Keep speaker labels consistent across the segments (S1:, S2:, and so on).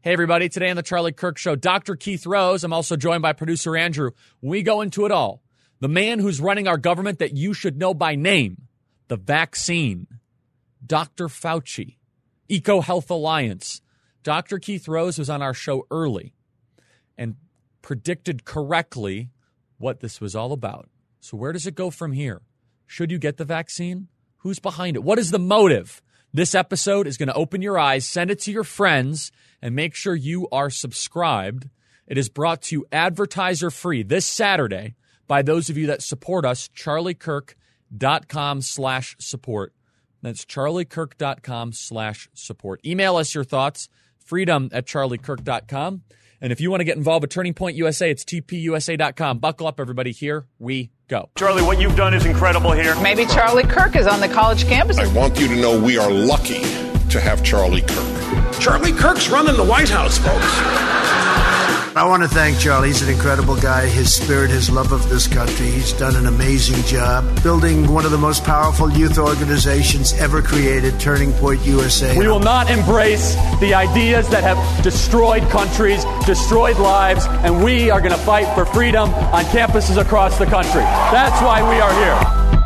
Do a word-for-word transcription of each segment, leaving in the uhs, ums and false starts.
S1: Hey, everybody. Today on the Charlie Kirk Show, Doctor Keith Rose. I'm also joined by producer Andrew. We go into it all. The man who's running our government that you should know by name, the vaccine, Doctor Fauci, EcoHealth Alliance. Doctor Keith Rose was on our show early and predicted correctly what this was all about. So where does it go from here? Should you get the vaccine? Who's behind it? What is the motive? This episode is going to open your eyes, send it to your friends, and make sure you are subscribed. It is brought to you advertiser-free this Saturday by those of you that support us, charliekirk.com slash support. That's charliekirk.com slash support. Email us your thoughts, freedom at charliekirk dot com. And if you want to get involved with Turning Point U S A, it's T P U S A dot com. Buckle up, everybody. Here we go.
S2: Charlie, what you've done is incredible here.
S3: Maybe Charlie Kirk is on the college campus.
S4: I want you to know we are lucky to have Charlie Kirk.
S5: Charlie Kirk's running the White House, folks.
S6: I want to thank Charlie. He's an incredible guy. His spirit, his love of this country. He's done an amazing job building one of the most powerful youth organizations ever created, Turning Point U S A.
S2: We will not embrace the ideas that have destroyed countries, destroyed lives, and we are going to fight for freedom on campuses across the country. That's why we are here.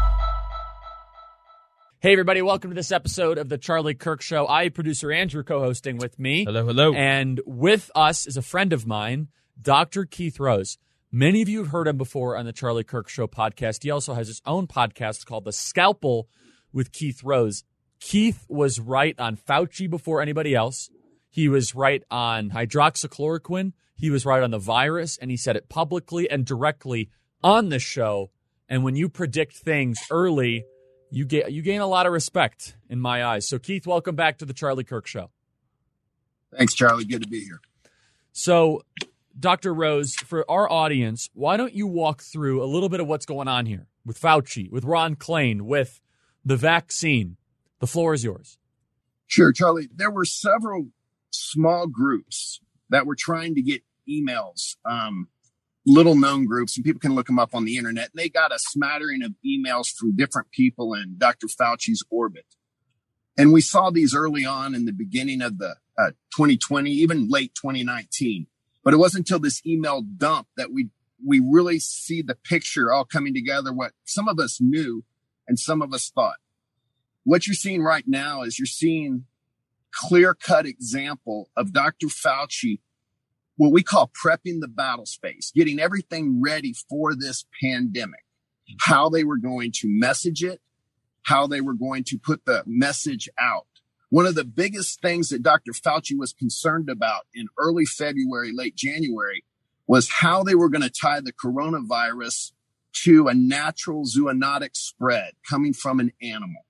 S1: Hey, everybody. Welcome to this episode of the Charlie Kirk Show. I, producer Andrew, co-hosting with me.
S7: Hello, hello.
S1: And with us is a friend of mine, Doctor Keith Rose. Many of you have heard him before on the Charlie Kirk Show podcast. He also has his own podcast called The Scalpel with Keith Rose. Keith was right on Fauci before anybody else. He was right on hydroxychloroquine. He was right on the virus, and he said it publicly and directly on the show. And when you predict things early, You get you gain a lot of respect in my eyes. So, Keith, welcome back to the Charlie Kirk Show.
S8: Thanks, Charlie. Good to be here.
S1: So, Doctor Rose, for our audience, why don't you walk through a little bit of what's going on here with Fauci, with Ron Klain, with the vaccine? The floor is yours.
S8: Sure, Charlie. There were several small groups that were trying to get emails, um, little known groups, and people can look them up on the internet. And they got a smattering of emails from different people in Doctor Fauci's orbit. And we saw these early on in the beginning of the uh, twenty twenty, even late twenty nineteen. But it wasn't until this email dump that we we really see the picture all coming together, what some of us knew and some of us thought. What you're seeing right now is you're seeing clear-cut example of Doctor Fauci, what we call prepping the battle space, getting everything ready for this pandemic, how they were going to message it, how they were going to put the message out. One of the biggest things that Doctor Fauci was concerned about in early February, late January, was how they were going to tie the coronavirus to a natural zoonotic spread coming from an animal.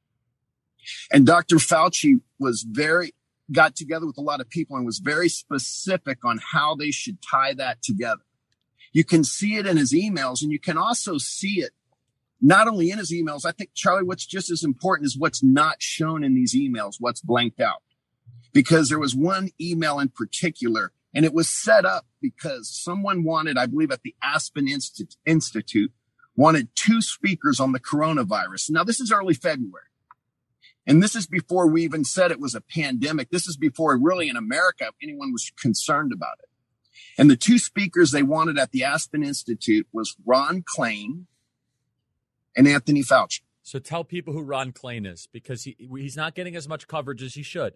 S8: And Doctor Fauci was very got together with a lot of people and was very specific on how they should tie that together. You can see it in his emails, and you can also see it not only in his emails. I think, Charlie, what's just as important is what's not shown in these emails, what's blanked out. Because there was one email in particular, and it was set up because someone wanted, I believe at the Aspen Insti- Institute, wanted two speakers on the coronavirus. Now, this is early February. And this is before we even said it was a pandemic. This is before really in America anyone was concerned about it. And the two speakers they wanted at the Aspen Institute was Ron Klain and Anthony Fauci.
S1: So tell people who Ron Klain is, because he he's not getting as much coverage as he should.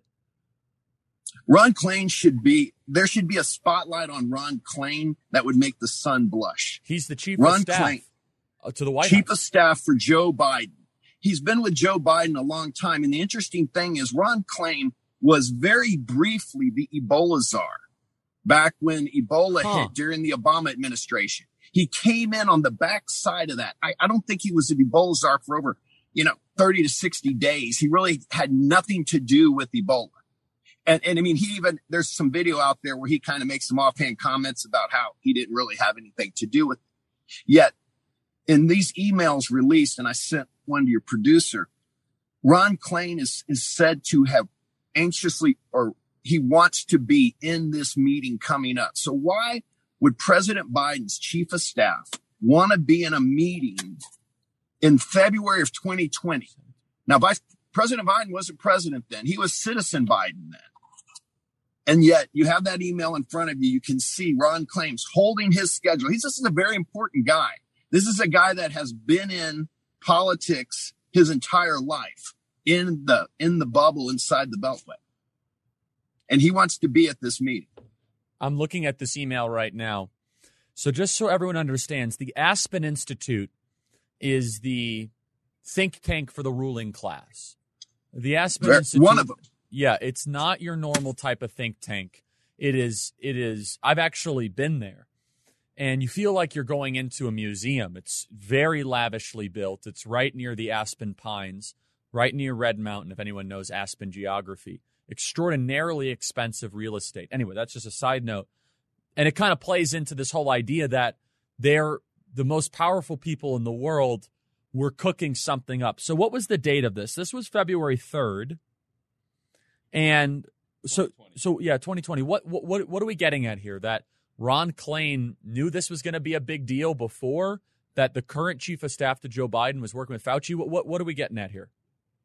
S8: Ron Klain should be, there should be a spotlight on Ron Klain that would make the sun blush.
S1: He's the chief
S8: Ron
S1: of staff
S8: Klain,
S1: to the White
S8: Chief
S1: House.
S8: of staff for Joe Biden. He's been with Joe Biden a long time. And the interesting thing is Ron Klain was very briefly the Ebola czar back when Ebola
S1: huh.
S8: hit during the Obama administration. He came in on the backside of that. I, I don't think he was an Ebola czar for over, you know, thirty to sixty days. He really had nothing to do with Ebola. And, and I mean, he even, there's some video out there where he kind of makes some offhand comments about how he didn't really have anything to do with it. Yet in these emails released, and I sent one to your producer, Ron Klain is, is said to have anxiously, or he wants to be in this meeting coming up. So why would President Biden's chief of staff want to be in a meeting in February of twenty twenty? Now, Vice President Biden wasn't president then. He was Citizen Biden then. And yet you have that email in front of you. You can see Ron Klain's holding his schedule. He's this is a very important guy. This is a guy that has been in politics his entire life in the in the bubble inside the Beltway. And he wants to be at this meeting.
S1: I'm looking at this email right now. So just so everyone understands, the Aspen Institute is the think tank for the ruling class. The Aspen
S8: They're
S1: Institute,
S8: one of them.
S1: Yeah, it's not your normal type of think tank. It is, it is, I've actually been there. And you feel like you're going into a museum. It's very lavishly built. It's right near the Aspen Pines, right near Red Mountain, if anyone knows Aspen geography. Extraordinarily expensive real estate. Anyway, that's just a side note. And it kind of plays into this whole idea that they're the most powerful people in the world were cooking something up. So what was the date of this? This was February third. And so, so yeah, twenty twenty. What, what, what are we getting at here? That Ron Klain knew this was going to be a big deal before, that the current chief of staff to Joe Biden was working with Fauci? What, what, what are we getting at here?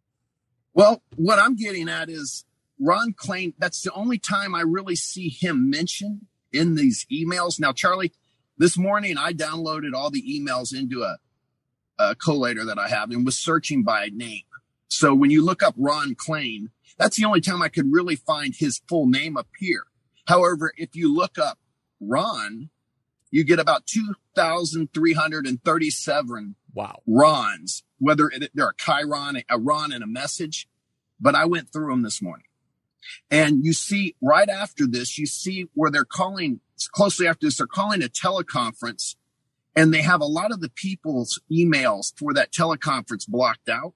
S8: Well, what I'm getting at is Ron Klain, that's the only time I really see him mentioned in these emails. Now, Charlie, this morning I downloaded all the emails into a, a collator that I have and was searching by name. So when you look up Ron Klain, that's the only time I could really find his full name appear. However, if you look up Ron, you get about two thousand three hundred thirty-seven
S1: wow.
S8: Rons, whether they're a Chiron, a Ron, and a message. But I went through them this morning. And you see right after this, you see where they're calling, closely after this, they're calling a teleconference. And they have a lot of the people's emails for that teleconference blocked out.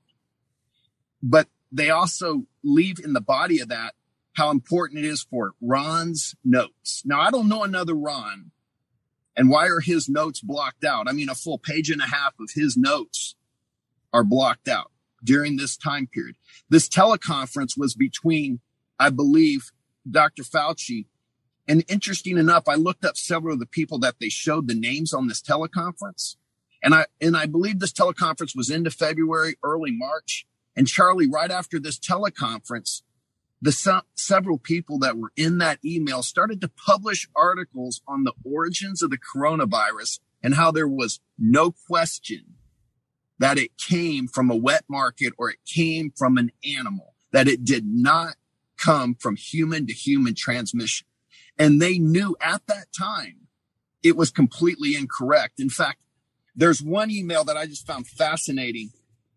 S8: But they also leave in the body of that how important it is for Ron's notes. Now, I don't know another Ron. And why are his notes blocked out? I mean, a full page and a half of his notes are blocked out during this time period. This teleconference was between, I believe, Doctor Fauci. And interesting enough, I looked up several of the people that they showed the names on this teleconference. And I, and I believe this teleconference was into February, early March. And Charlie, right after this teleconference, the se- several people that were in that email started to publish articles on the origins of the coronavirus and how there was no question that it came from a wet market or it came from an animal, that it did not come from human to human transmission. And they knew at that time it was completely incorrect. In fact, there's one email that I just found fascinating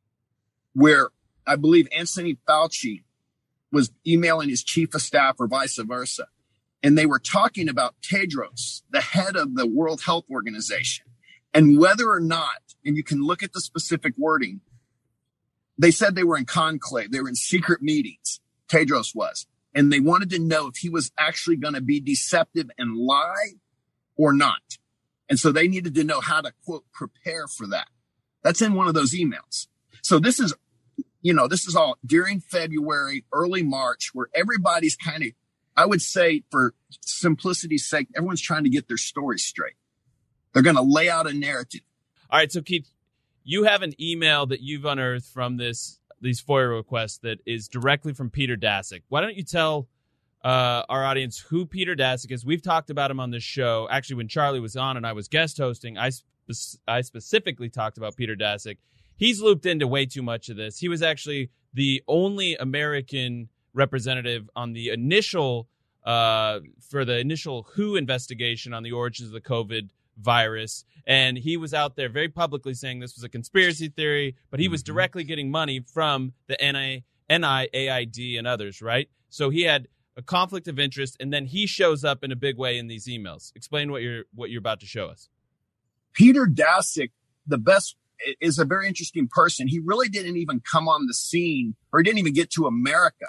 S8: where I believe Anthony Fauci was emailing his chief of staff or vice versa. And they were talking about Tedros, the head of the World Health Organization, and whether or not, and you can look at the specific wording, they said they were in conclave. They were in secret meetings. Tedros was. And they wanted to know if he was actually going to be deceptive and lie or not. And so they needed to know how to, quote, prepare for that. That's in one of those emails. So this is, you know, this is all during February, early March, where everybody's kind of, I would say for simplicity's sake, everyone's trying to get their story straight. They're going to lay out a narrative.
S7: All right. So Keith, you have an email that you've unearthed from this, these FOIA requests that is directly from Peter Daszak. Why don't you tell uh, our audience who Peter Daszak is? We've talked about him on this show. Actually, when Charlie was on and I was guest hosting, I, spe- I specifically talked about Peter Daszak. He's looped into way too much of this. He was actually the only American representative on the initial, uh, for the initial W H O investigation on the origins of the COVID virus. And he was out there very publicly saying this was a conspiracy theory, but he was directly getting money from the N I A I D and others, right? So he had a conflict of interest, and then he shows up in a big way in these emails. Explain what you're what you're about to show us.
S8: Peter Daszak, the best, is a very interesting person. He really didn't even come on the scene, or he didn't even get to America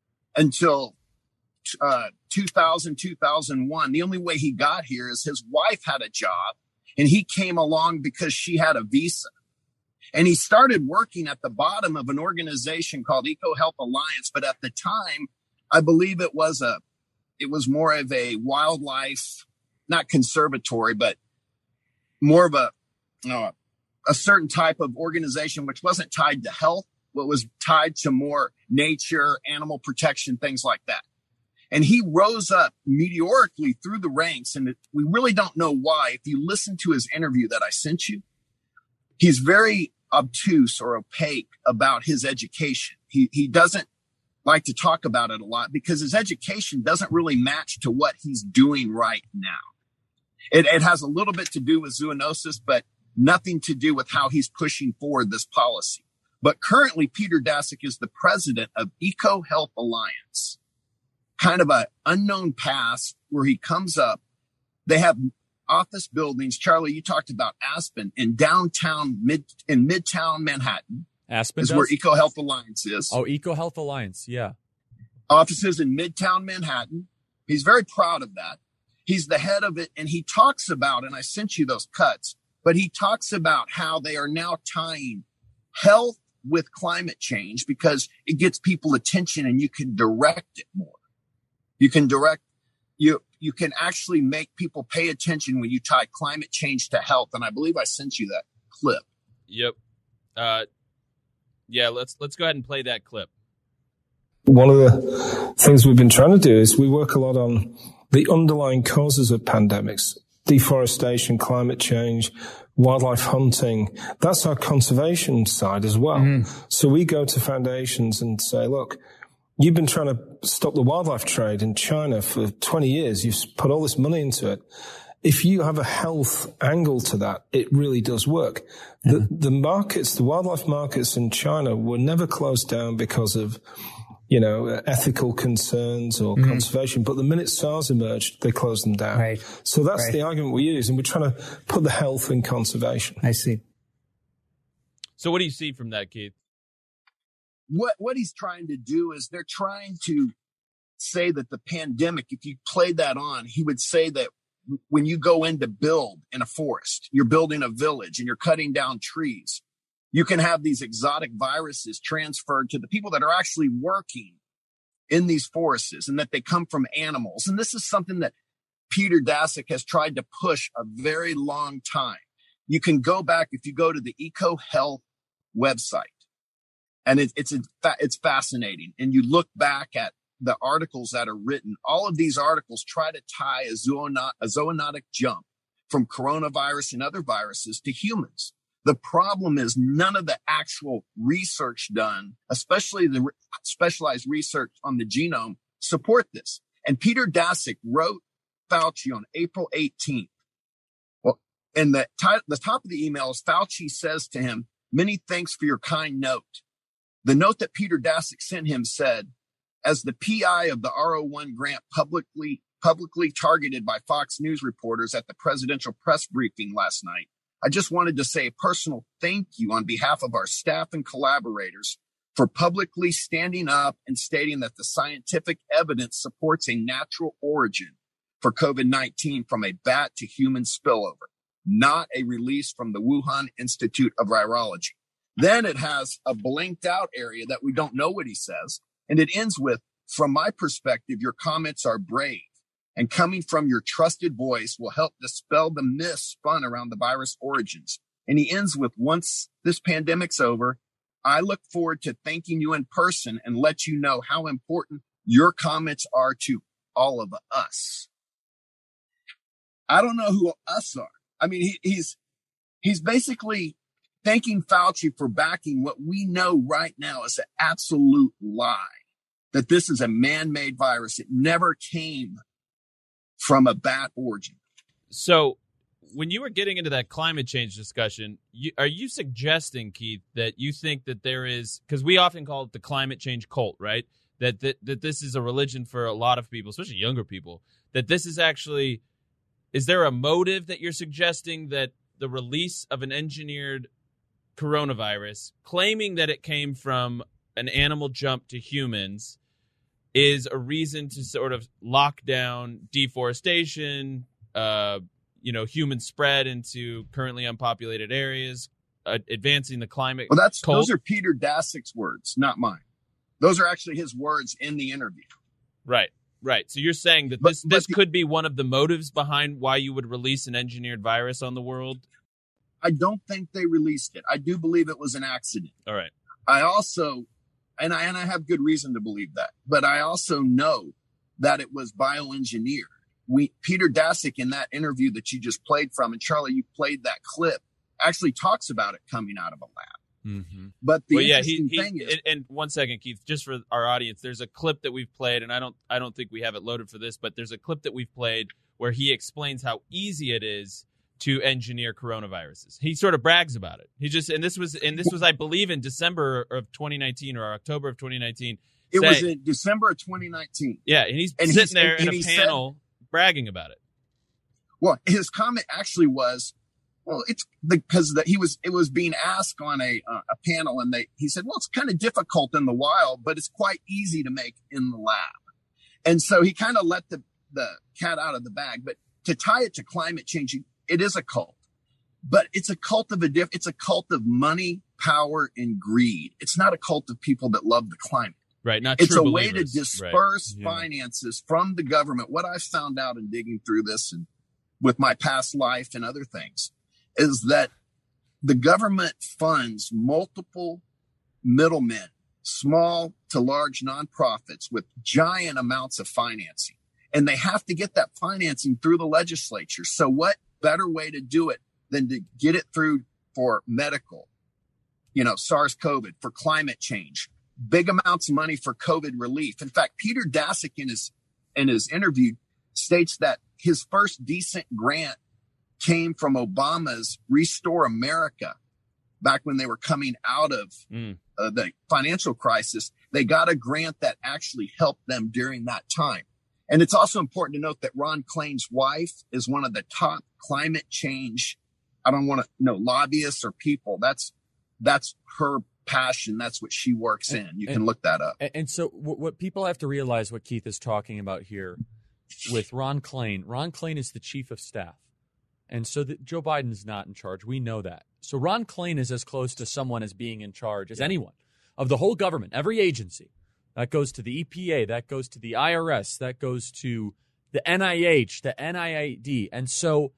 S8: until uh, two thousand, two thousand one. The only way he got here is his wife had a job, and he came along because she had a visa. And he started working at the bottom of an organization called EcoHealth Alliance. But at the time, I believe it was a, it was more of a wildlife, not conservatory, but more of a, no, a certain type of organization, which wasn't tied to health, but was tied to more nature, animal protection, things like that. And he rose up meteorically through the ranks. And we really don't know why. If you listen to his interview that I sent you, he's very obtuse or opaque about his education. He, he doesn't like to talk about it a lot because his education doesn't really match to what he's doing right now. It, it has a little bit to do with zoonosis, but nothing to do with how he's pushing forward this policy. But currently, Peter Daszak is the president of EcoHealth Alliance, kind of an unknown past where he comes up. They have office buildings. Charlie, you talked about Aspen in downtown mid in Midtown Manhattan.
S1: Aspen
S8: is
S1: does?
S8: where EcoHealth Alliance is.
S1: Oh, EcoHealth Alliance. Yeah.
S8: Offices in Midtown Manhattan. He's very proud of that. He's the head of it. And he talks about, and I sent you those cuts, but he talks about how they are now tying health with climate change because it gets people attention and you can direct it more. You can direct, you, you can actually make people pay attention when you tie climate change to health. And I believe I sent you that clip.
S7: Yep. Uh, yeah, let's, let's go ahead and play that clip.
S9: One of the things we've been trying to do is we work a lot on the underlying causes of pandemics, deforestation, climate change, wildlife hunting. That's our conservation side as well. Mm. So we go to foundations and say, look, you've been trying to stop the wildlife trade in China for twenty years. You've put all this money into it. If you have a health angle to that, it really does work. Mm. The, the markets, the wildlife markets in China were never closed down because of, you know, ethical concerns or mm. conservation. But the minute SARS emerged, they closed them down.
S10: Right.
S9: So that's
S10: right.
S9: the argument we use. And we're trying to put the health in conservation.
S10: I see.
S7: So what do you see from that, Keith?
S8: What, what he's trying to do is they're trying to say that the pandemic, if you played that on, he would say that when you go in to build in a forest, you're building a village and you're cutting down trees, you can have these exotic viruses transferred to the people that are actually working in these forests and that they come from animals. And this is something that Peter Daszak has tried to push a very long time. You can go back if you go to the EcoHealth website and it, it's, it's fascinating. And you look back at the articles that are written. All of these articles try to tie a, zoonot, a zoonotic jump from coronavirus and other viruses to humans. The problem is none of the actual research done, especially the re- specialized research on the genome, support this. And Peter Daszak wrote Fauci on April eighteenth. Well, and the, t- the top of the email is Fauci says to him, "Many thanks for your kind note." The note that Peter Daszak sent him said, "As the P I of the R O one grant publicly publicly targeted by Fox News reporters at the presidential press briefing last night, I just wanted to say a personal thank you on behalf of our staff and collaborators for publicly standing up and stating that the scientific evidence supports a natural origin for COVID nineteen from a bat to human spillover, not a release from the Wuhan Institute of Virology." Then it has a blanked out area that we don't know what he says. And it ends with, "From my perspective, your comments are brave, and coming from your trusted voice will help dispel the myths spun around the virus origins." And he ends with, "Once this pandemic's over, I look forward to thanking you in person and let you know how important your comments are to all of us." I don't know who us are. I mean, he, he's, he's basically thanking Fauci for backing what we know right now is an absolute lie, that this is a man-made virus. It never came from a bat origin.
S7: So when you were getting into that climate change discussion, you, are you suggesting, Keith, that you think that there is, because we often call it the climate change cult, right? That, that that this is a religion for a lot of people, especially younger people, that this is actually, is there a motive that you're suggesting that the release of an engineered coronavirus, claiming that it came from an animal jump to humans, is a reason to sort of lock down deforestation, uh, you know, human spread into currently unpopulated areas, uh, advancing the climate.
S8: Well, that's
S7: cult?
S8: Those are Peter Daszak's words, not mine. Those are actually his words in the interview.
S7: Right, right. So you're saying that
S8: but,
S7: this this
S8: the,
S7: could be one of the motives behind why you would release an engineered virus on the world?
S8: I don't think they released it. I do believe it was an accident.
S7: All right.
S8: I also, and I and I have good reason to believe that, but I also know that it was bioengineered. We, Peter Daszak, in that interview that you just played from, and Charlie, you played that clip, actually talks about it coming out of a lab.
S1: Mm-hmm.
S8: But the
S7: well, yeah,
S8: interesting
S7: he, he,
S8: thing is,
S7: and, and one second, Keith, just for our audience, there's a clip that we've played, and I don't, I don't think we have it loaded for this, but there's a clip that we've played where he explains how easy it is to engineer coronaviruses. He sort of brags about it. He just, and this was, and this was, I believe, in December of twenty nineteen or October of twenty nineteen.
S8: it
S7: say,
S8: was in December of twenty nineteen.
S7: Yeah, and he's
S8: and
S7: sitting
S8: he's,
S7: there
S8: and,
S7: in
S8: and
S7: a panel
S8: said,
S7: bragging about it.
S8: Well, his comment actually was, well, it's because the, he was, it was being asked on a, uh, a panel, and they, he said, well, it's kind of difficult in the wild, but it's quite easy to make in the lab. And so he kind of let the, the cat out of the bag. But to tie it to climate change, it is a cult, but it's a cult of a diff, it's a cult of money, power, and greed. It's not a cult of people that love the climate.
S7: Right. Not
S8: it's
S7: true
S8: a
S7: believers.
S8: way to disperse
S1: right. yeah.
S8: finances from the government. What I've found out in digging through this and with my past life and other things is that the government funds multiple middlemen, small to large nonprofits with giant amounts of financing, and they have to get that financing through the legislature. So what better way to do it than to get it through for medical, you know, SARS-CoV, for climate change, big amounts of money for COVID relief. In fact, Peter Daszak in his, in his interview states that his first decent grant came from Obama's Restore America back when they were coming out of
S7: mm.
S8: uh, the financial crisis. They got a grant that actually helped them during that time. And it's also important to note that Ron Klain's wife is one of the top climate change, I don't want to know, lobbyists or people. That's, that's her passion. That's what she works in. You
S1: and,
S8: can look that up.
S1: And, and so w- what people have to realize, what Keith is talking about here with Ron Klain, Ron Klain is the chief of staff. And so that Joe Biden's not in charge. We know that. So Ron Klain is as close to someone as being in charge as
S7: yeah.
S1: anyone of the whole government, every agency. That goes to the E P A, that goes to the I R S, that goes to the N I H, the N I A D. And so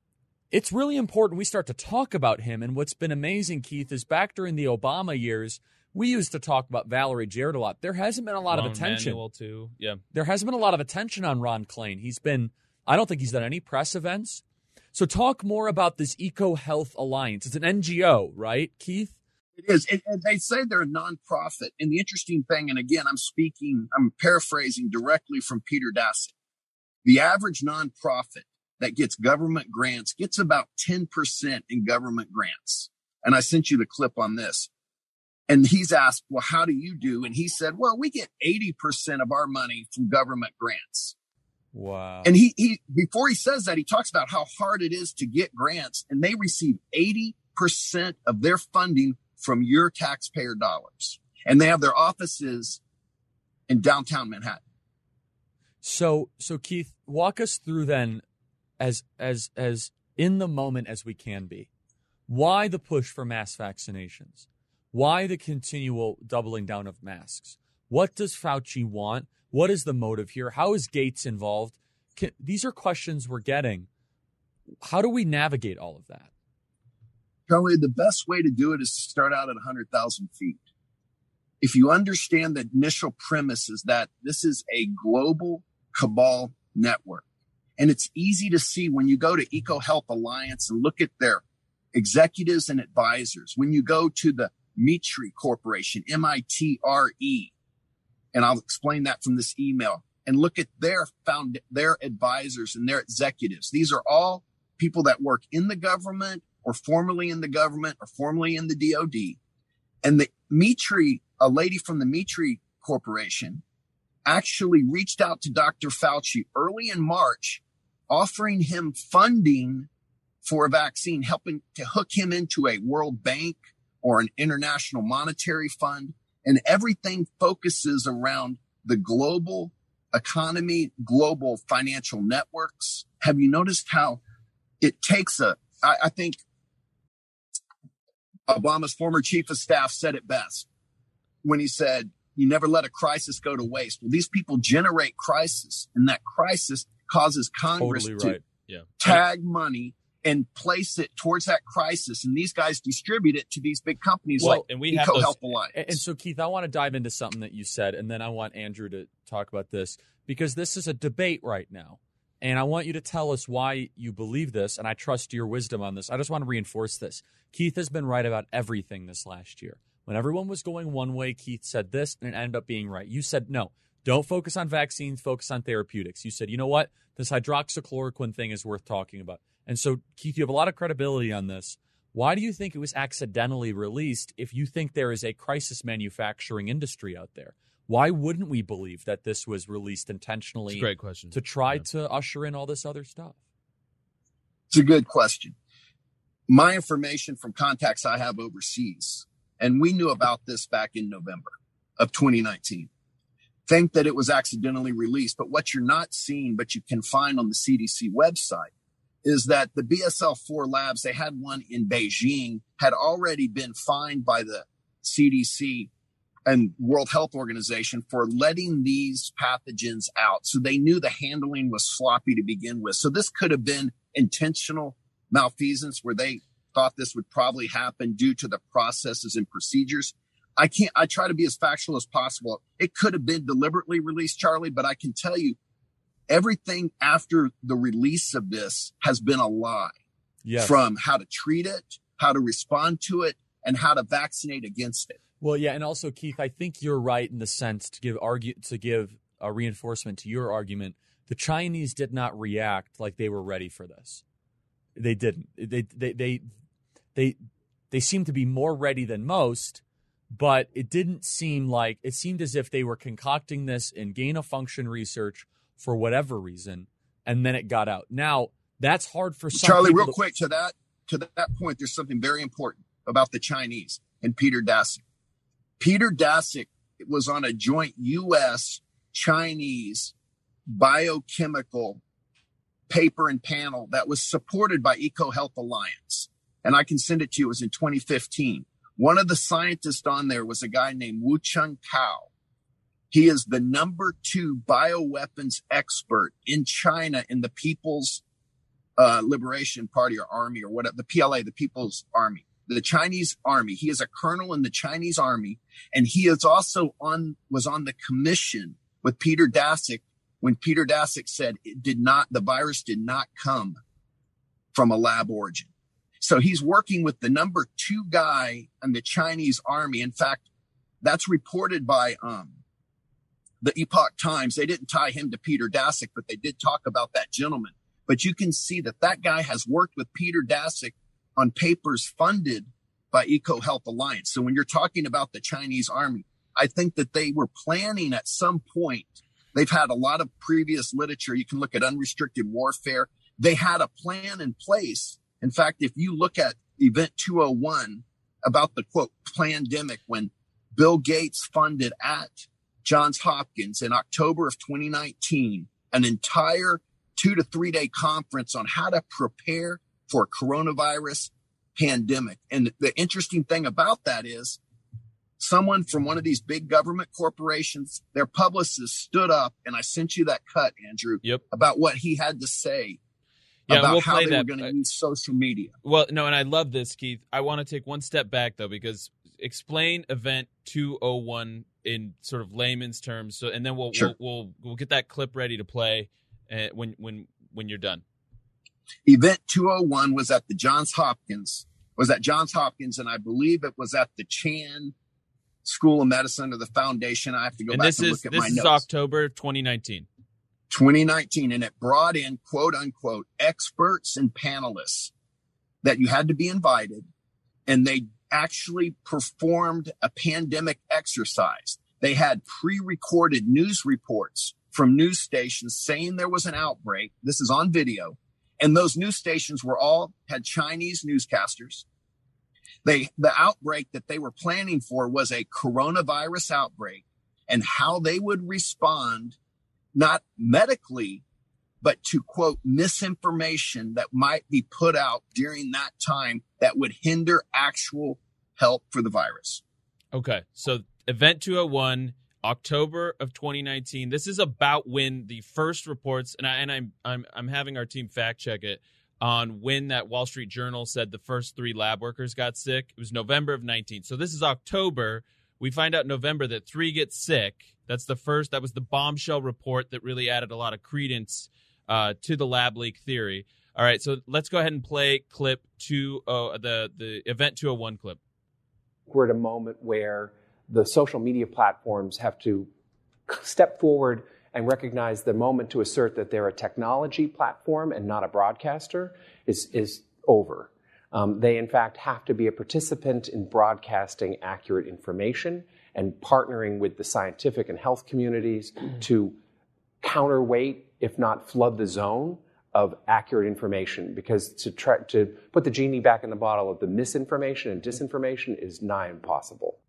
S1: it's really important we start to talk about him. And what's been amazing, Keith, is back during the Obama years, we used to talk about Valerie Jarrett a lot. There hasn't been a lot
S7: Ron
S1: of attention.
S7: Manuel too. Yeah.
S1: There hasn't been a lot of attention on Ron Klain. He's been, I don't think he's done any press events. So talk more about this EcoHealth Alliance. It's an N G O, right, Keith?
S8: It is. It, it, they say they're a nonprofit. And the interesting thing, and again, I'm speaking, I'm paraphrasing directly from Peter Daszak. The average nonprofit that gets government grants gets about ten percent in government grants. And I sent you the clip on this. And he's asked, well, how do you do? And he said, well, we get eighty percent of our money from government grants.
S1: Wow.
S8: And he, he, before he says that, he talks about how hard it is to get grants, and they receive eighty percent of their funding from your taxpayer dollars. And they have their offices in downtown Manhattan.
S1: So, so Keith, walk us through then, as, as, as in the moment as we can be. Why the push for mass vaccinations? Why the continual doubling down of masks? What does Fauci want? What is the motive here? How is Gates involved? Can, these are questions we're getting. How do we navigate all of that?
S8: Charlie, the best way to do it is to start out at one hundred thousand feet. If you understand the initial premise is that this is a global cabal network, and it's easy to see when you go to EcoHealth Alliance and look at their executives and advisors, when you go to the Mitri Corporation, M I T R E, and I'll explain that from this email, and look at their found their advisors and their executives. These are all people that work in the government or formerly in the government or formerly in the D O D. And the Mitri, a lady from the Mitri Corporation, actually reached out to Doctor Fauci early in March, offering him funding for a vaccine, helping to hook him into a World Bank or an International Monetary Fund. And everything focuses around the global economy, global financial networks. Have you noticed how it takes a, I, I think Obama's former chief of staff said it best when he said, you never let a crisis go to waste. Well, these people generate crisis, and that crisis causes Congress
S7: Totally
S8: to
S7: right. yeah.
S8: tag money and place it towards that crisis. And these guys distribute it to these big companies
S1: Well,
S8: like
S7: and we have
S8: EcoHealth
S7: those-
S8: Alliance.
S1: And so, Keith, I want to dive into something that you said, and then I want Andrew to talk about this, because this is a debate right now. And I want you to tell us why you believe this, and I trust your wisdom on this. I just want to reinforce this. Keith has been right about everything this last year. When everyone was going one way, Keith said this, and it ended up being right. You said, no, don't focus on vaccines, focus on therapeutics. You said, you know what? This hydroxychloroquine thing is worth talking about. And so, Keith, you have a lot of credibility on this. Why do you think it was accidentally released if you think there is a crisis manufacturing industry out there? Why wouldn't we believe that this was released intentionally?
S7: It's a great question.
S1: To try
S7: Yeah.
S1: to usher in all this other stuff?
S8: It's a good question. My information from contacts I have overseas, and we knew about this back in November of twenty nineteen, think that it was accidentally released. But what you're not seeing, but you can find on the C D C website, is that the B S L four labs, they had one in Beijing, had already been fined by the C D C and World Health Organization for letting these pathogens out. So they knew the handling was sloppy to begin with. So this could have been intentional malfeasance where they thought this would probably happen due to the processes and procedures. I can't, I try to be as factual as possible. It could have been deliberately released, Charlie, but I can tell you everything after the release of this has been a lie.
S1: Yes.
S8: From how to treat it, how to respond to it, and how to vaccinate against it.
S1: Well, yeah, and also, Keith, I think you're right in the sense to give argue to give a reinforcement to your argument. The Chinese did not react like they were ready for this. They didn't. They they they they they seemed to be more ready than most, but it didn't seem like it seemed as if they were concocting this in gain of function research for whatever reason, and then it got out. Now that's hard for some
S8: Charlie,
S1: people
S8: real
S1: to-
S8: quick to that to that point, there's something very important about the Chinese and Peter Daszak. Peter Daszak was on a joint U S Chinese biochemical paper and panel that was supported by EcoHealth Alliance. And I can send it to you. It was in twenty fifteen. One of the scientists on there was a guy named Wu Chun Kao. He is the number two bioweapons expert in China in the People's uh, Liberation Party or Army or whatever, the P L A, the People's Army. The Chinese Army. He is a colonel in the Chinese Army, and he is also on was on the commission with Peter Daszak when Peter Daszak said it did not the virus did not come from a lab origin. So he's working with the number two guy in the Chinese Army. In fact, that's reported by um, the Epoch Times. They didn't tie him to Peter Daszak, but they did talk about that gentleman. But you can see that that guy has worked with Peter Daszak on papers funded by EcoHealth Alliance. So when you're talking about the Chinese Army, I think that they were planning at some point. They've had a lot of previous literature. You can look at unrestricted warfare. They had a plan in place. In fact, if you look at Event two oh one about the quote pandemic, when Bill Gates funded at Johns Hopkins in October of twenty nineteen, an entire two to three day conference on how to prepare for a coronavirus pandemic. And the interesting thing about that is someone from one of these big government corporations, their publicist stood up, and I sent you that cut, Andrew,
S7: yep.
S8: about what he had to say
S7: yeah,
S8: about
S7: we'll
S8: how
S7: play
S8: they
S7: that.
S8: were going to use social media.
S7: Well, no, and I love this, Keith. I want to take one step back, though, because explain Event two oh one in sort of layman's terms, so and then we'll
S8: Sure.
S7: we'll, we'll we'll get that clip ready to play uh, when when when you're done.
S8: Event two oh one was at the Johns Hopkins, was at Johns Hopkins, and I believe it was at the Chan School of Medicine or the Foundation. I have to go
S7: And
S8: back
S7: this
S8: and
S7: is
S8: look at
S7: this
S8: my
S7: is
S8: notes.
S7: October twenty nineteen.
S8: twenty nineteen, and it brought in quote unquote experts and panelists that you had to be invited, and they actually performed a pandemic exercise. They had pre-recorded news reports from news stations saying there was an outbreak. This is on video. And those news stations were all had Chinese newscasters. They, the outbreak that they were planning for was a coronavirus outbreak, and how they would respond, not medically, but to quote misinformation that might be put out during that time that would hinder actual help for the virus.
S7: Okay. So Event two oh one, October of twenty nineteen. This is about when the first reports, and I and I'm I'm I'm having our team fact check it. on when that Wall Street Journal said the first three lab workers got sick. It was November of nineteen. So this is October. We find out in November that three get sick. That's the first. That was the bombshell report that really added a lot of credence uh, to the lab leak theory. All right, so let's go ahead and play clip two, uh, the the event two oh one clip.
S10: We're at a moment where the social media platforms have to step forward and recognize the moment to assert that they're a technology platform and not a broadcaster is, is over. Um, they, in fact, have to be a participant in broadcasting accurate information and partnering with the scientific and health communities mm. to counterweight, if not flood the zone of accurate information. Because to try to put the genie back in the bottle of the misinformation and disinformation is nigh impossible.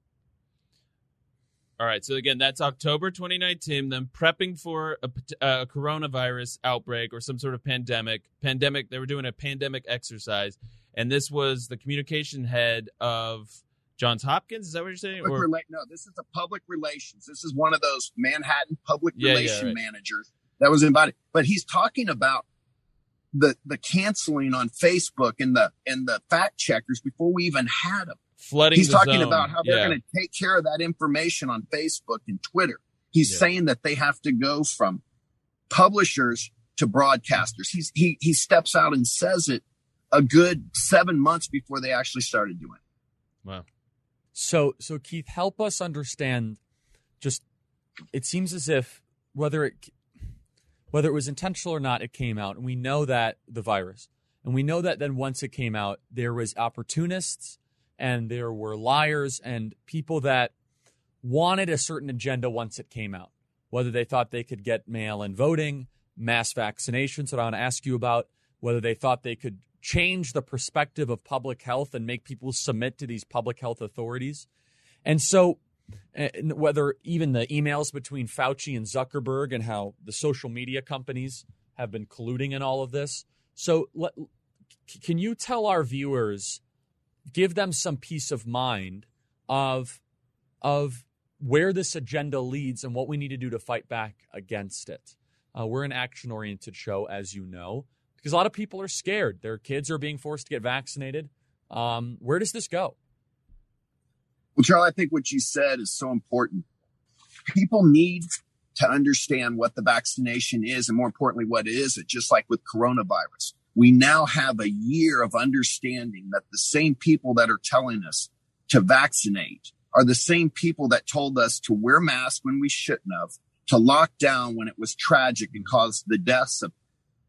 S7: All right, so again, that's October twenty nineteen, them prepping for a, a coronavirus outbreak or some sort of pandemic. Pandemic, they were doing a pandemic exercise, and this was the communication head of Johns Hopkins. Is that what you're saying?
S8: Or, rela- no, this is a public relations. This is one of those Manhattan public yeah, relation yeah, right. managers that was invited. But he's talking about the the canceling on Facebook and the and the fact checkers before we even had them.
S7: Flooding
S8: He's
S7: the
S8: talking
S7: zone.
S8: about how they're
S7: yeah.
S8: going to take care of that information on Facebook and Twitter. He's yeah. saying that they have to go from publishers to broadcasters. He's, he he steps out and says it a good seven months before they actually started doing it.
S7: Wow.
S1: So, so Keith, help us understand. Just, it seems as if whether it whether it was intentional or not, it came out, and we know that the virus, and we know that then once it came out, there was opportunists. And there were liars and people that wanted a certain agenda once it came out, whether they thought they could get mail-in voting, mass vaccinations that I want to ask you about, whether they thought they could change the perspective of public health and make people submit to these public health authorities. And so uh, whether even the emails between Fauci and Zuckerberg and how the social media companies have been colluding in all of this. So let, can you tell our viewers, give them some peace of mind of, of where this agenda leads and what we need to do to fight back against it. Uh, we're an action-oriented show, as you know, because a lot of people are scared. Their kids are being forced to get vaccinated. Um, where does this go?
S8: Well, Charlie, I think what you said is so important. People need to understand what the vaccination is and, more importantly, what it isn't, just like with coronavirus. We now have a year of understanding that the same people that are telling us to vaccinate are the same people that told us to wear masks when we shouldn't have, to lock down when it was tragic and caused the deaths of,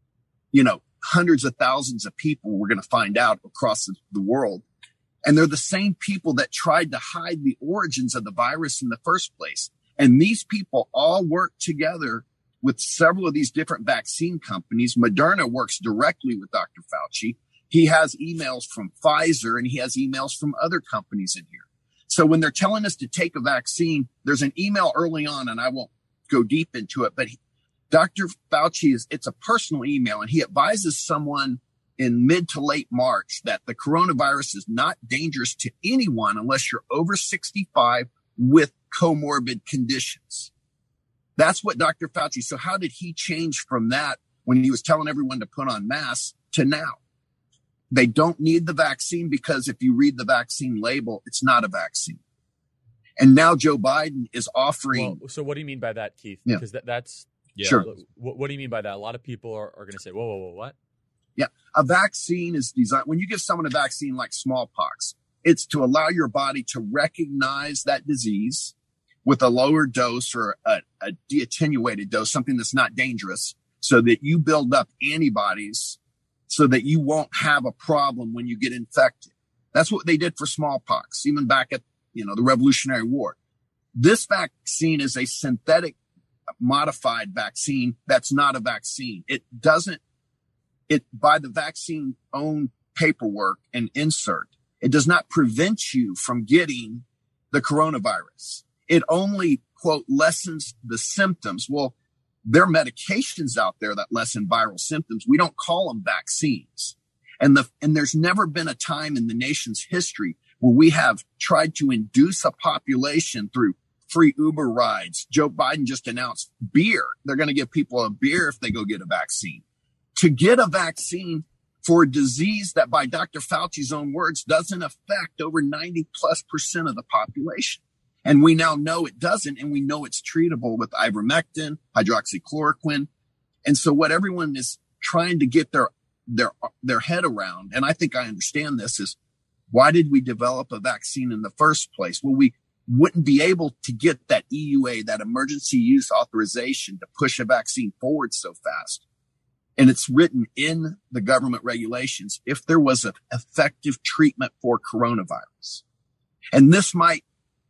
S8: you know, hundreds of thousands of people we're going to find out across the world. And they're the same people that tried to hide the origins of the virus in the first place. And these people all work together with several of these different vaccine companies. Moderna works directly with Doctor Fauci. He has emails from Pfizer and he has emails from other companies in here. So when they're telling us to take a vaccine, there's an email early on, and I won't go deep into it, but he, Doctor Fauci is, it's a personal email, and he advises someone in mid to late March that the coronavirus is not dangerous to anyone unless you're over sixty-five with comorbid conditions. That's what Doctor Fauci. So how did he change from that when he was telling everyone to put on masks to now? They don't need the vaccine because if you read the vaccine label, it's not a vaccine. And now Joe Biden is offering.
S1: Well, so what do you mean by that, Keith?
S8: Yeah.
S1: Because that, that's
S8: yeah. Sure.
S1: What, what do you mean by that? A lot of people are, are going to say, whoa, whoa, whoa, what?
S8: Yeah. A vaccine is designed. When you give someone a vaccine like smallpox, it's to allow your body to recognize that disease with a lower dose or a, a de-attenuated dose, something that's not dangerous, so that you build up antibodies so that you won't have a problem when you get infected. That's what they did for smallpox, even back at, you know, the Revolutionary War. This vaccine is a synthetic modified vaccine that's not a vaccine. It doesn't, it by the vaccine own paperwork and insert, it does not prevent you from getting the coronavirus. It only, quote, lessens the symptoms. Well, there are medications out there that lessen viral symptoms. We don't call them vaccines. And the, and there's never been a time in the nation's history where we have tried to induce a population through free Uber rides. Joe Biden just announced beer. They're going to give people a beer if they go get a vaccine. To get a vaccine, for a disease that, by Doctor Fauci's own words, doesn't affect over ninety plus percent of the population. And we now know it doesn't, and we know it's treatable with ivermectin, hydroxychloroquine. And so what everyone is trying to get their, their, their head around, and I think I understand this, is why did we develop a vaccine in the first place? Well, we wouldn't be able to get that E U A, that emergency use authorization, to push a vaccine forward so fast. And it's written in the government regulations if there was an effective treatment for coronavirus. And this might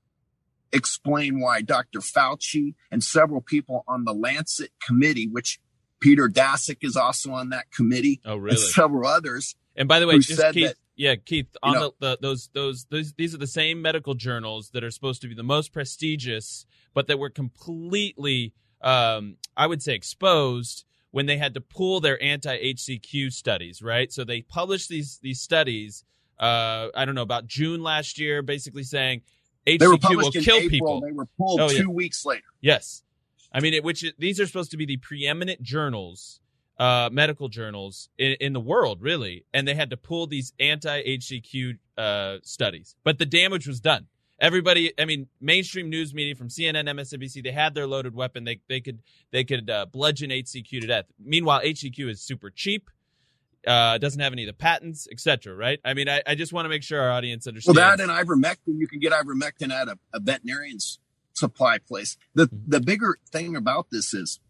S8: explain why Doctor Fauci and several people on the Lancet committee, which Peter Daszak is also on that committee.
S7: Oh, really?
S8: And several others.
S7: And by the way,
S8: who
S7: just
S8: said
S7: Keith,
S8: that,
S7: yeah, Keith, on
S8: you know,
S7: the, the those, those those these are the same medical journals that are supposed to be the most prestigious, but that were completely, um, I would say, exposed when they had to pull their anti-H C Q studies, right? So they published these these studies, uh, I don't know, about June last year, basically saying H C Q will kill
S8: April.
S7: people.
S8: They were pulled
S7: oh,
S8: two
S7: yeah.
S8: weeks later.
S7: Yes. I mean, it, which these are supposed to be the preeminent journals, uh, medical journals in, in the world, really. And they had to pull these anti-H C Q uh, studies. But the damage was done. Everybody, I mean, mainstream news media from C N N, M S N B C, they had their loaded weapon. They they could they could uh, bludgeon H C Q to death. Meanwhile, H C Q is super cheap, uh, doesn't have any of the patents, et cetera. Right? I mean, I, I just want to make sure our audience understands.
S8: Well, that and ivermectin, you can get ivermectin at a, a veterinarian's supply place. The mm-hmm. the bigger thing about this is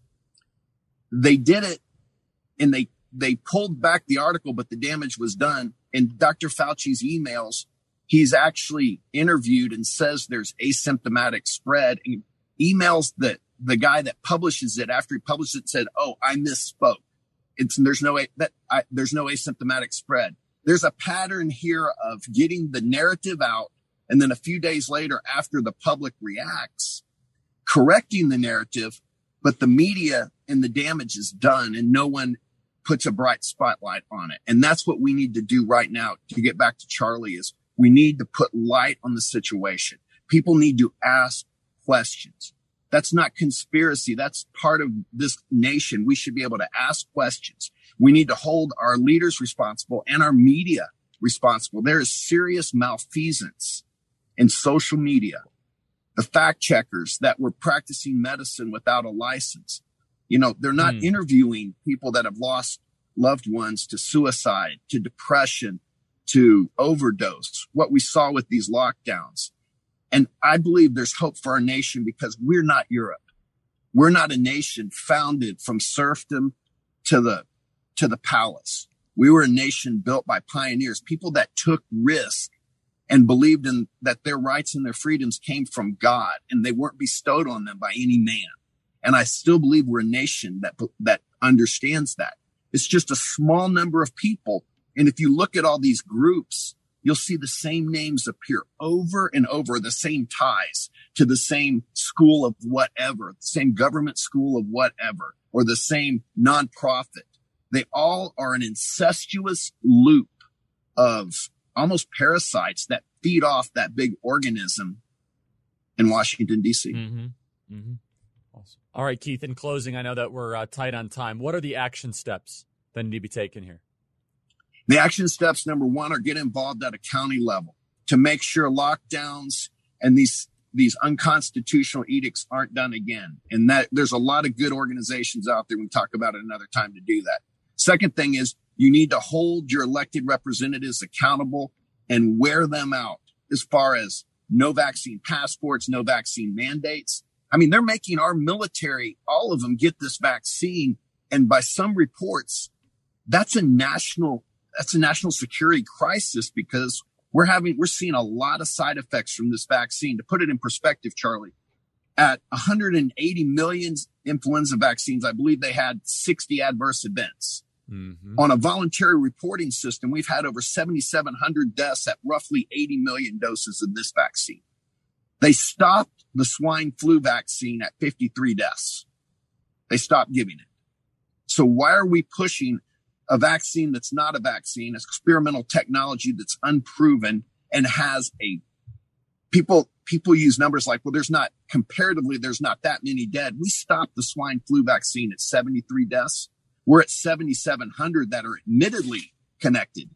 S8: they did it, and they they pulled back the article, but the damage was done. In Doctor Fauci's emails, he's actually interviewed and says there's asymptomatic spread, and emails that the guy that publishes it after he published it said, "Oh, I misspoke. It's there's no that I, there's no asymptomatic spread." There's a pattern here of getting the narrative out, and then a few days later, after the public reacts, correcting the narrative, but the media and the damage is done, and no one puts a bright spotlight on it. And that's what we need to do right now. To get back to Charlie, is we need to put light on the situation. People need to ask questions. That's not conspiracy. That's part of this nation. We should be able to ask questions. We need to hold our leaders responsible and our media responsible. There is serious malfeasance in social media. The fact checkers that were practicing medicine without a license, you know, they're not mm. interviewing people that have lost loved ones to suicide, to depression, to overdose, what we saw with these lockdowns. And I believe there's hope for our nation because we're not Europe. We're not a nation founded from serfdom to the, to the palace. We were a nation built by pioneers, people that took risk and believed in that their rights and their freedoms came from God and they weren't bestowed on them by any man. And I still believe we're a nation that, that understands that. It's just a small number of people. And if you look at all these groups, you'll see the same names appear over and over, the same ties to the same school of whatever, the same government school of whatever, or the same nonprofit. They all are an incestuous loop of almost parasites that feed off that big organism in Washington, D C.
S1: Mm-hmm. Mm-hmm. Awesome. All right, Keith, in closing, I know that we're uh, tight on time. What are the action steps that need to be taken here?
S8: The action steps, number one, are get involved at a county level to make sure lockdowns and these these unconstitutional edicts aren't done again. And that there's a lot of good organizations out there. We can talk about it another time to do that. Second thing is you need to hold your elected representatives accountable and wear them out as far as no vaccine passports, no vaccine mandates. I mean, they're making our military, all of them, get this vaccine. And by some reports, that's a national That's a national security crisis because we're having, we're seeing a lot of side effects from this vaccine. To put it in perspective, Charlie, at one hundred eighty million influenza vaccines, I believe they had sixty adverse events. Mm-hmm. On a voluntary reporting system, we've had over seventy-seven hundred deaths at roughly eighty million doses of this vaccine. They stopped the swine flu vaccine at fifty-three deaths. They stopped giving it. So why are we pushing a vaccine that's not a vaccine, experimental technology that's unproven and has a people, people use numbers like, well, there's not comparatively, there's not that many dead. We stopped the swine flu vaccine at seventy-three deaths. We're at seventy-seven hundred that are admittedly connected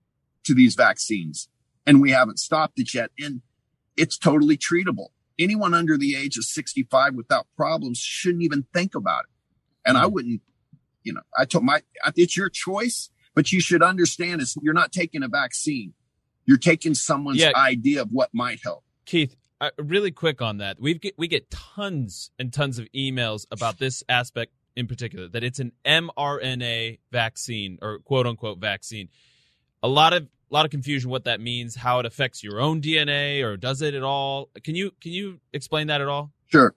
S8: to these vaccines, and we haven't stopped it yet. And it's totally treatable. Anyone under the age of sixty-five without problems shouldn't even think about it. And I wouldn't, you know, I told my, it's your choice, but you should understand is you're not taking a vaccine. You're taking someone's
S7: Yeah.
S8: idea of what might help.
S7: Keith, uh, really quick on that. We get we get tons and tons of emails about this aspect in particular, that it's an mRNA vaccine or quote unquote vaccine. A lot of a lot of confusion what that means, how it affects your own D N A, or does it at all? Can you can you explain that at all?
S8: Sure.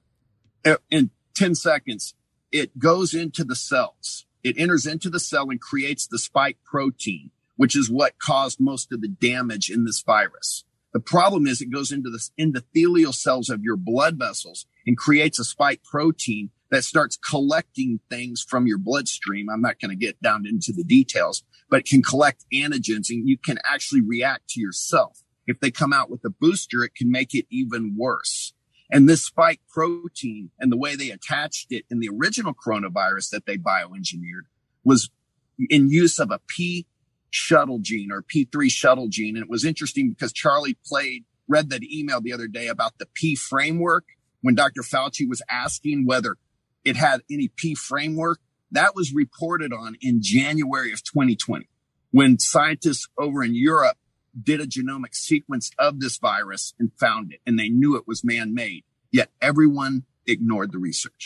S8: In ten seconds, it goes into the cells. It enters into the cell and creates the spike protein, which is what caused most of the damage in this virus. The problem is it goes into the endothelial cells of your blood vessels and creates a spike protein that starts collecting things from your bloodstream. I'm not going to get down into the details, but it can collect antigens and you can actually react to yourself. If they come out with a booster, it can make it even worse. And this spike protein and the way they attached it in the original coronavirus that they bioengineered was in use of a P shuttle gene or P three shuttle gene. And it was interesting because Charlie played, read that email the other day about the P framework when Doctor Fauci was asking whether it had any P framework. That was reported on in January of twenty twenty when scientists over in Europe did a genomic sequence of this virus and found it, and they knew it was man-made, yet everyone ignored the research.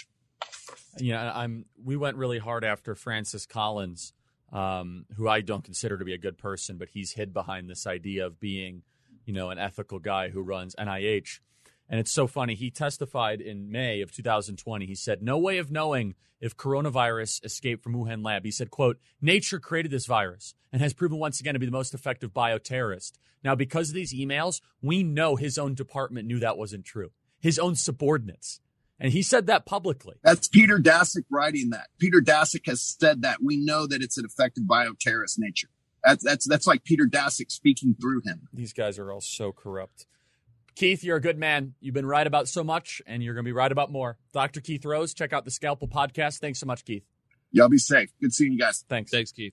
S1: Yeah, I'm. We went really hard after Francis Collins, um, who I don't consider to be a good person, but he's hid behind this idea of being, you know, an ethical guy who runs N I H. And it's so funny. He testified in May of two thousand twenty. He said, no way of knowing if coronavirus escaped from Wuhan lab. He said, quote, nature created this virus and has proven once again to be the most effective bioterrorist. Now, because of these emails, we know his own department knew that wasn't true. His own subordinates. And he said that publicly.
S8: That's Peter Daszak writing that. Peter Daszak has said that. We know that it's an effective bioterrorist nature. That's, that's, that's like Peter Daszak speaking through him.
S1: These guys are all so corrupt. Keith, you're a good man. You've been right about so much, and you're going to be right about more. Doctor Keith Rose, check out the Scalpel Podcast. Thanks so much, Keith.
S8: Y'all be safe. Good seeing you guys.
S1: Thanks.
S7: Thanks, Keith.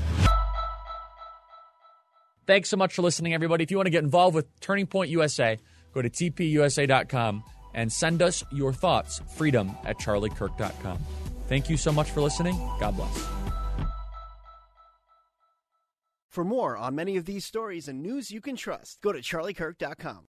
S1: Thanks so much for listening, everybody. If you want to get involved with Turning Point U S A, go to T P U S A dot com and send us your thoughts. Freedom at charlie kirk dot com. Thank you so much for listening. God bless.
S11: For more on many of these stories and news you can trust, go to charlie kirk dot com.